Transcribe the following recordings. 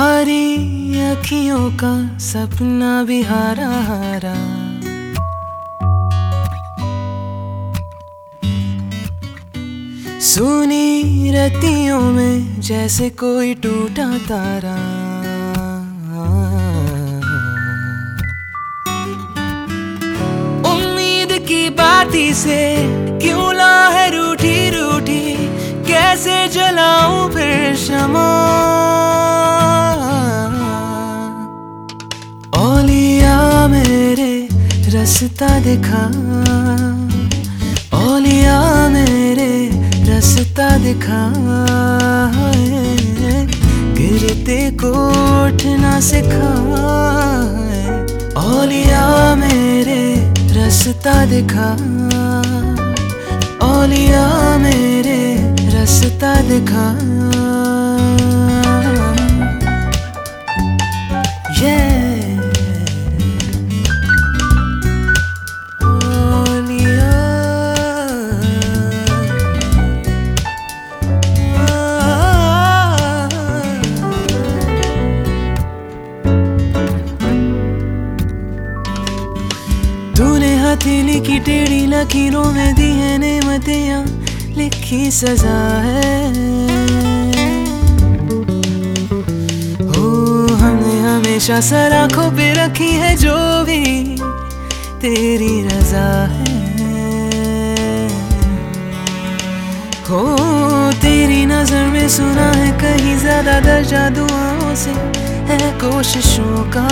तुम्हारी अखियों का सपना भी हारा हारा, सुनी रतियों में जैसे कोई टूटा तारा। उम्मीद की बाती से क्यों ला है रूठी रूठी, कैसे जलाऊं फिर शमा। औलिया मेरे रास्ता दिखा, औलिया मेरे रास्ता दिखा, गिरते को उठना सिखा। औलिया मेरे रास्ता दिखा, औलिया मेरे रास्ता दिखा। तूने हथेली की टेढ़ी लकीरों में दी है नेमतियां, लिखी सजा है। हो हमने हमेशा सर आंखों पे रखी है, जो भी तेरी रजा है। हो तेरी नजर में सुना है कहीं ज्यादा दर्जा दुआओं से है कोशिशों का।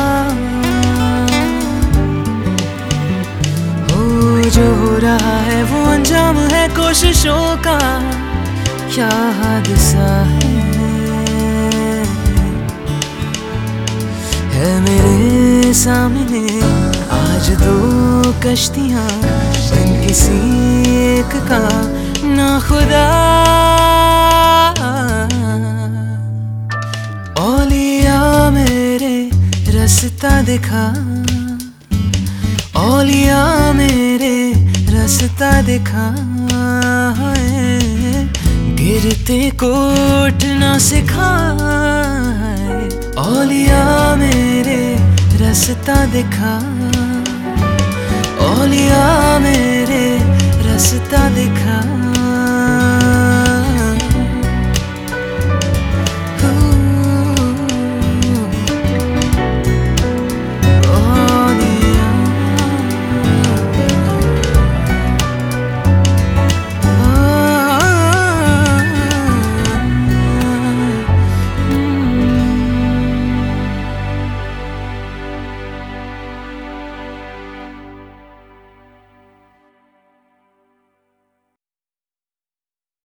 जो हो रहा है वो अंजाम है कोशिशों का, क्या हादसा है मेरे सामने। आज दो कश्तियां बन किसी एक का ना खुदा। औलिया मेरे रास्ता दिखा, औलिया मेरे रास्ता दिखा, गिरते को उठना सिखा। औलिया मेरे रास्ता दिखा, औलिया मेरे रास्ता दिखा।